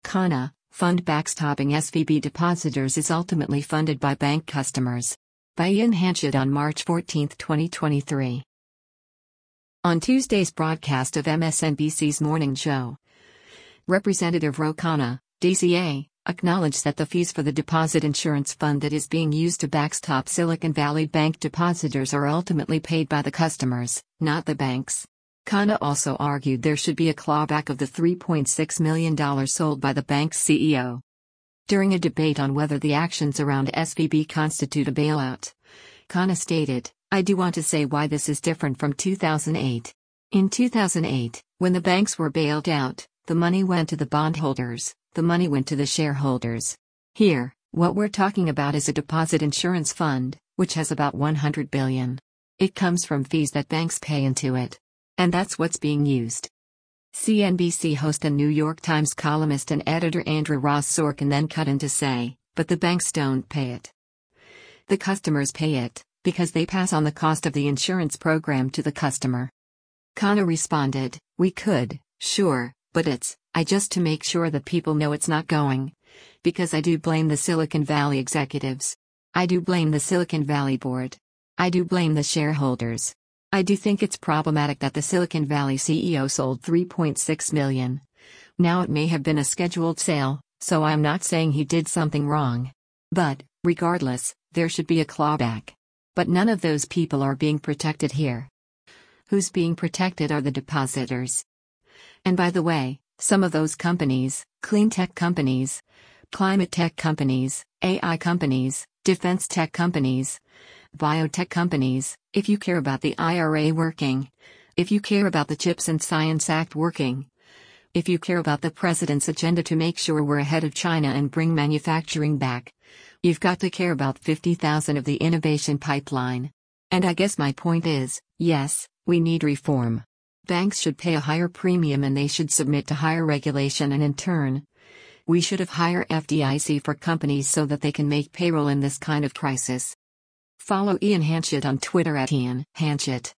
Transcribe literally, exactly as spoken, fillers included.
Kana, fund backstopping S V B depositors is ultimately funded by bank customers. By Ian Hanchett on March fourteenth, twenty twenty-three. On Tuesday's broadcast of M S N B C's Morning Show, Representative Ro Khanna, D C A, acknowledged that the fees for the deposit insurance fund that is being used to backstop Silicon Valley Bank depositors are ultimately paid by the customers, not the banks. Khanna also argued there should be a clawback of the three point six million dollars sold by the bank's C E O. During a debate on whether the actions around S V B constitute a bailout, Khanna stated, "I do want to say why this is different from two thousand eight. In two thousand eight, when the banks were bailed out, the money went to the bondholders, the money went to the shareholders. Here, what we're talking about is a deposit insurance fund, which has about one hundred billion dollars. It comes from fees that banks pay into it. And that's what's being used." C N B C host and New York Times columnist and editor Andrew Ross Sorkin then cut in to say, "But the banks don't pay it. The customers pay it, because they pass on the cost of the insurance program to the customer." Khanna responded, "We could, sure, but it's, I just to make sure that people know it's not going. Because I do blame the Silicon Valley executives. I do blame the Silicon Valley board. I do blame the shareholders. I do think it's problematic that the Silicon Valley C E O sold three point six million dollars. Now it may have been a scheduled sale, so I'm not saying he did something wrong. But, regardless, there should be a clawback. But none of those people are being protected here. Who's being protected are the depositors. And by the way, some of those companies, clean tech companies, climate tech companies, A I companies, defense tech companies, biotech companies, if you care about the I R A working, if you care about the CHIPS and Science Act working, if you care about the president's agenda to make sure we're ahead of China and bring manufacturing back, you've got to care about fifty thousand of the innovation pipeline. And I guess my point is, yes, we need reform. Banks should pay a higher premium and they should submit to higher regulation, and in turn, we should have higher F D I C for companies so that they can make payroll in this kind of crisis." Follow Ian Hanchett on Twitter at Ian Hanchett.